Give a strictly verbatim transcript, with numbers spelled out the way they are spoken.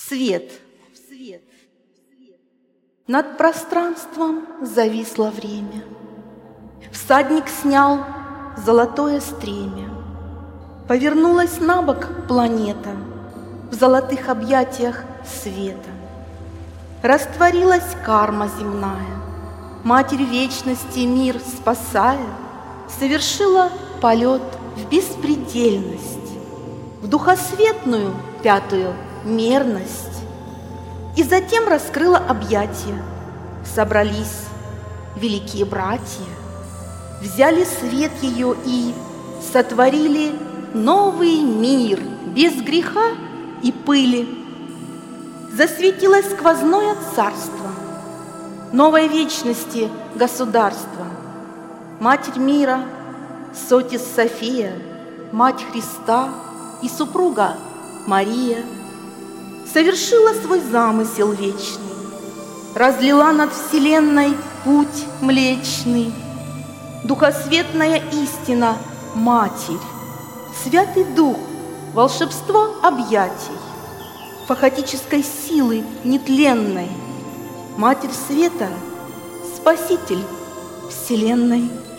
свет. Над пространством зависло время. Всадник снял золотое стремя. Повернулась на бок планета в золотых объятиях света. Растворилась карма земная, Матерь вечности мир спасая, совершила полет в беспредельность, в духосветную пятую мерность, и затем раскрыла объятия. Собрались великие братья, взяли свет ее и сотворили новый мир без греха и пыли. Засветилось сквозное царство новой вечности государства. Матерь мира, Сотис София, Мать Христа и супруга Мария совершила свой замысел вечный, разлила над вселенной путь млечный. Духосветная истина – Матерь, Святый Дух – волшебство объятий, фахотической силы нетленной, Матерь Света – Спаситель вселенной.